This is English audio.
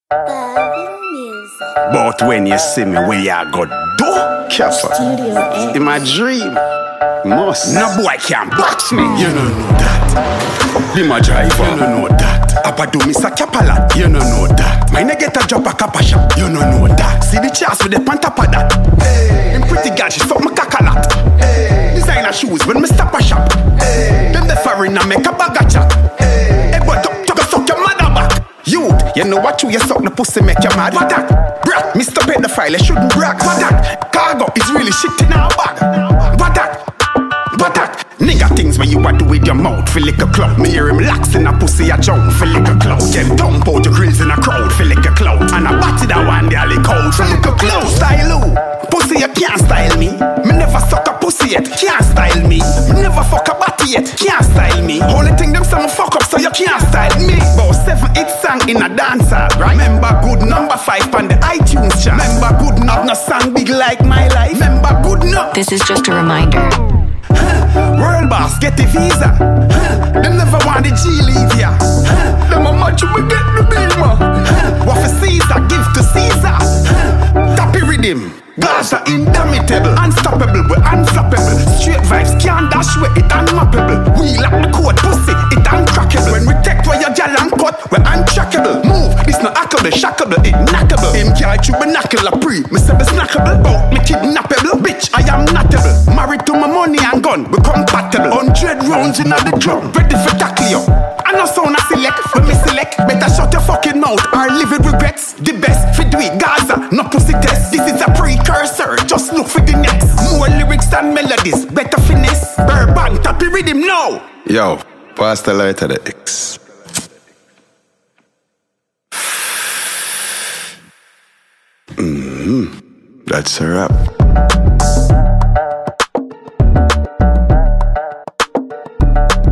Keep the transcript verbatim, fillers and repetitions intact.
But when you see me, where you go do? Careful. In my dream, must. No boy can box me. You don't know that. Be my driver. You don't know that. Apa do Mister Kapalat. You don't know that. Mine get a job a kappa shop. You don't know that. See the chance with the panta padat. Hey. Them pretty girl, she suck my kakalat. Hey. Designer shoes when me stop a shop. Hey. Them the foreigner make a bag of chat. Hey. Hey, but don't talk suck your mother back. Youth, you know what you, you suck the pussy make you mad. What that? Brat, Mister Pedophile, you shouldn't brag. What that? Cargo is really shit in our bag. What that? What that? Nigga things when you want to with your mouth, feel like a clown. Me hear him lax in a pussy a jump, feel like a clown. Them dump out your grills in a crowd, feel like a clown. And a batty that one day I lick out, feel like a clown. Style who? Pussy you can't style me. Me never suck a pussy yet, can't style me. Me never fuck a batty yet, can't style me. Only thing them say me fuck up so you can't style me. About seven hit song in a dancehall, right? Remember good number five on the iTunes chart. Remember good not no song big like my life. Remember good no. This is just a reminder. Huh. World boss get the visa. Huh. Them never want the G leave ya. Huh. Them a match you get the beamer. Huh. What for Caesar give to Caesar. Huh. Tappy rhythm. Gaza indomitable, unstoppable, we unflappable. Straight vibes can't dash with it unmappable. We like the code pussy, it uncrackable. When we take where your gal and cut, we untrackable. Move, this no hackable, shackable, it knackable. Him can't chew binocular pre, me say be snackable. Bout me kidnappable, bitch I am notable. Married to my money and gun, we compatible. Hundred rounds in the drum, ready for tackle you. I know sound I select, when me select. Better shut your fucking mouth or live with regrets. The best for do it, Gaza, no pussy test. This is a precursor, just look for the next. More lyrics than melodies, better finesse. Bourbon, tappy rhythm now. Yo, pass the light to the X. Mm-hmm. That's a wrap.